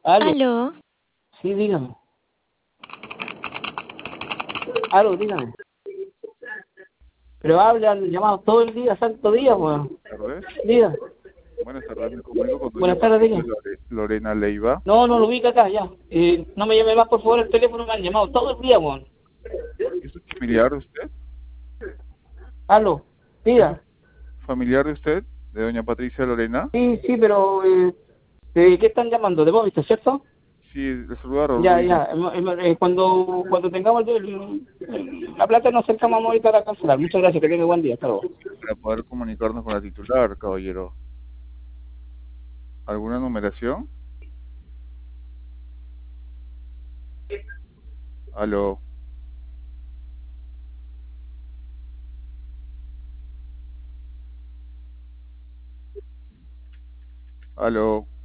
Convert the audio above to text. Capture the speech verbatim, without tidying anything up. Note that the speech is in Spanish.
Aló, Aló, sí, dígame. Aló, dígame. Pero hablan llamados todo el día, santo día, weón. Tardes. Diga. Buenas tardes, me comunico con doña Buenas tardes, Patricia diga. Lore- Lorena Leiva. No, no lo ubica acá, ya. Eh, no me llame más, por favor, el teléfono me han llamado todo el día, weón. ¿Es un familiar de usted? Aló, ¿Es un diga. familiar de usted, de doña Patricia Lorena? Sí, sí, pero eh, ¿de qué están llamando? ¿De Bovista, cierto? Sí, le saluda Raúl Ya, Ruiz. ya. em- em- eh, cuando, cuando tengamos el- el- la plata nos acercamos ahorita a cancelar. Muchas gracias, que tenga buen día. Hasta luego. Para poder comunicarnos con la titular, caballero. ¿Alguna numeración? Aló. Aló.